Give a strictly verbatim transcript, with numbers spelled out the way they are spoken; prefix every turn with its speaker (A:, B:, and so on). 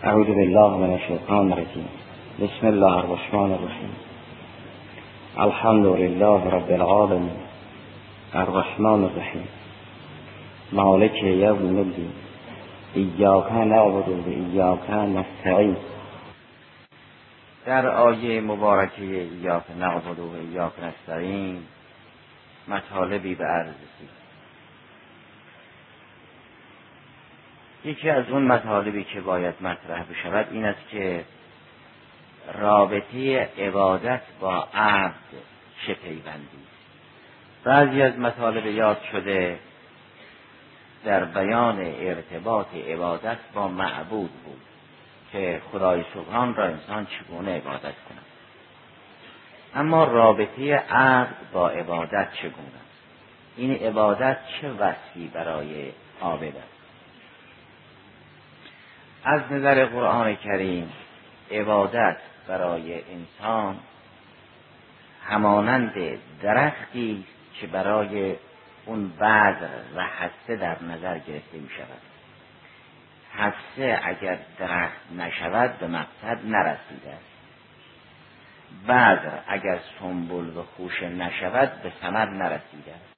A: اعوذ بالله من الشیطان الرجیم. بسم الله الرحمن الرحیم. الحمد لله رب العالمین الرحمن الرحیم مالک یوم الدین ایاک نعبد و ایاک نستعین. در آیه مبارکه ایاک نعبد و ایاک نستعین مطالبی به عرض رسید. یکی از اون مطالبی که باید مطرح بشود این است که رابطه عبادت با عبد چه پیوندی است. بعضی از مطالب یاد شده در بیان ارتباط عبادت با معبود بود که خدای سبحان را انسان چگونه عبادت کند. اما رابطه عبد با عبادت چگونه است؟ این عبادت چه وصفی برای عابد است؟ از نظر قرآن کریم عبادت برای انسان همانند درختی است که برای اون بذر و حصه در نظر گرفته می شود. حصه اگر درخت نشود به مقصد نرسیده است. بذر اگر سنبل و خوشه نشود به ثمر نرسیده است.